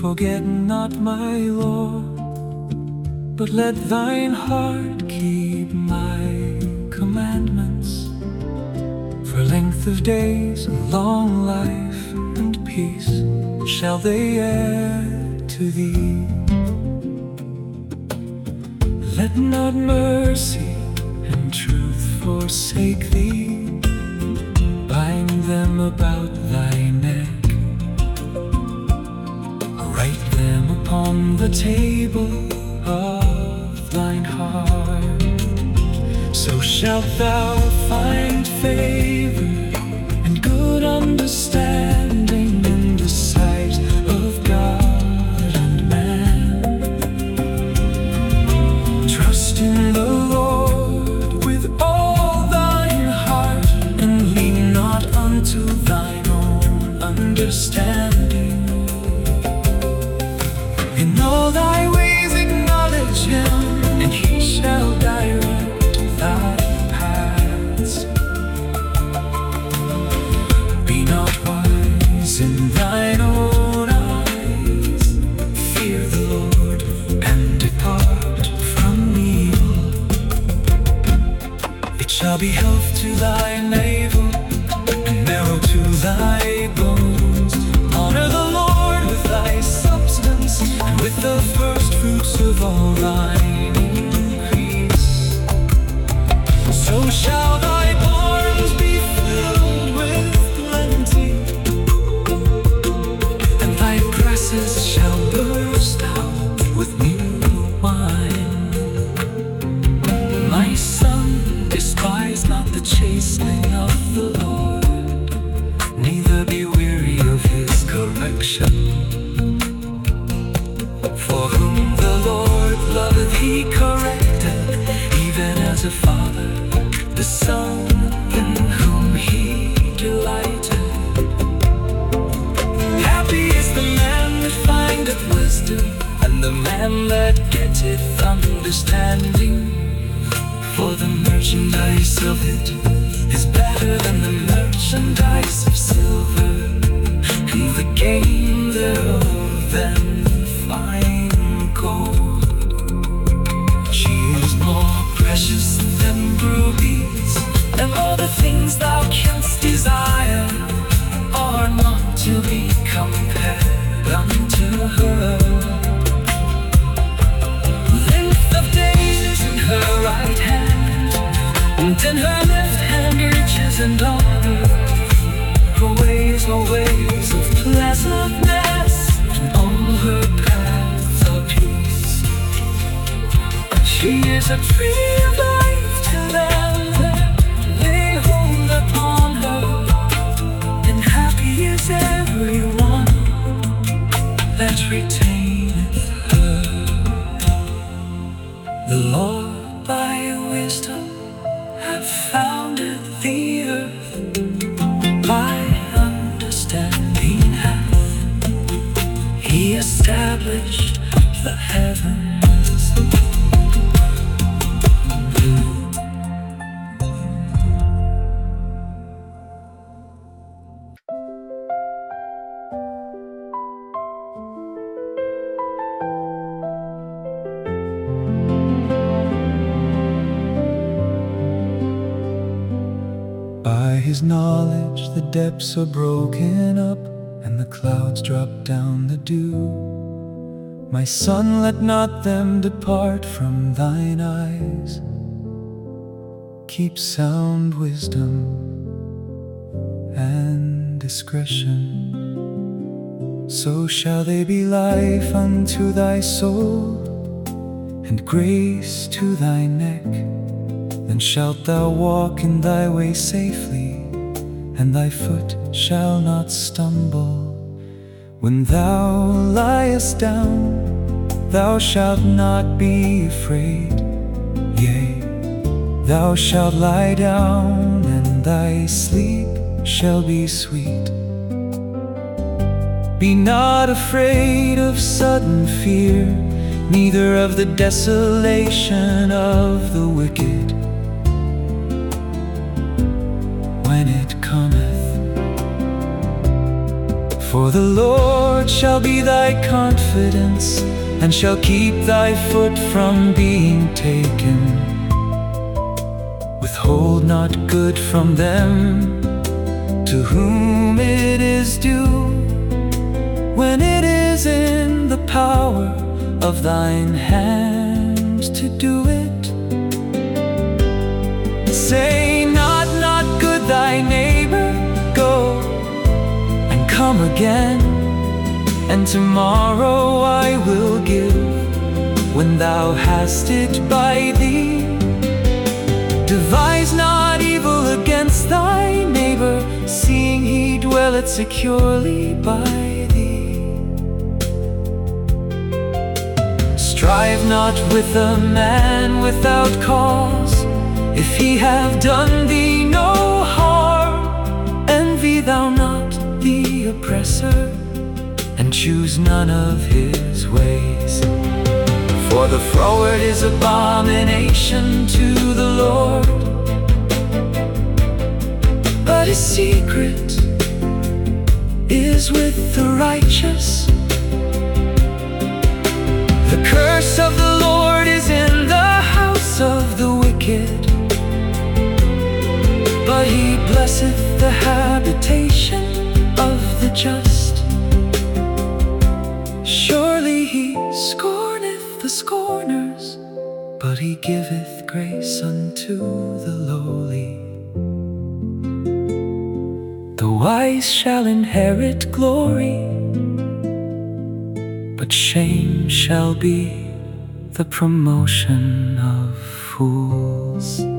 Forget not my Lord, but let thine heart keep my commandments. For length of days and long life and peace shall they add to thee. Let not mercy and truth forsake thee. Bind them about thy neck. Write them upon the table of thine heart. So shalt thou find favor and good understanding in the sight of God and man. Trust in the Lord with all thine heart, and lean not unto thine own understanding. In all thy ways acknowledge him, and he shall direct thy paths. Be not wise in thine own eyes. Fear the Lord and depart from evil. It shall be health to thy navel and marrow to thy bones. Honor the Lord with thy substance, and with the first fruits of all thine increase. So shall thy barns be filled with plenty, and thy presses shall burst out with new wine. My son, despise not the chastening of the Lord, neither be weary of his correction. For whom the Lord loveth he correcteth, even as a father the son in whom he delighteth. Happy is the man that findeth wisdom, and the man that getteth understanding. For the merchandise of it is better than the merchandise of silver, and the gain thereof than fine gold. She is more precious than rubies, and all the things thou canst desire are not to be compared unto her. Length of days in her right hand, and in her left hand riches and honor. Her ways are ways of pleasantness, and all her paths are peace. She is a tree of life to them that lay hold upon her, and happy is everyone that retaineth her. The Lord by wisdom hath founded the earth, by understanding hath he established the heavens. By his knowledge the depths are broken up, and the clouds drop down the dew. My son, let not them depart from thine eyes. Keep sound wisdom and discretion, so shall they be life unto thy soul, and grace to thy neck. Then shalt thou walk in thy way safely, and thy foot shall not stumble. When thou liest down, thou shalt not be afraid. Yea, thou shalt lie down, and thy sleep shall be sweet. Be not afraid of sudden fear, neither of the desolation of the wicked, when it cometh. For the Lord shall be thy confidence, and shall keep thy foot from being taken. Withhold not good from them to whom it is due, when it is in the power of thine hand to do it. Say not good thy neighbor, go and come again, and tomorrow I will give, when thou hast it by thee. Devise not evil against thy neighbor, seeing he dwelleth securely by thee. Strive not with a man without cause, if he have done thee no harm. Envy thou not the oppressor, and choose none of his ways. For the froward is abomination to the Lord, but his secret is with the righteous. The curse of the Lord is in the house of the wicked, but he blesseth the habitation of the just. Surely he scorneth the scorners, but he giveth grace unto the lowly. The wise shall inherit glory, but shame shall be the promotion of fools.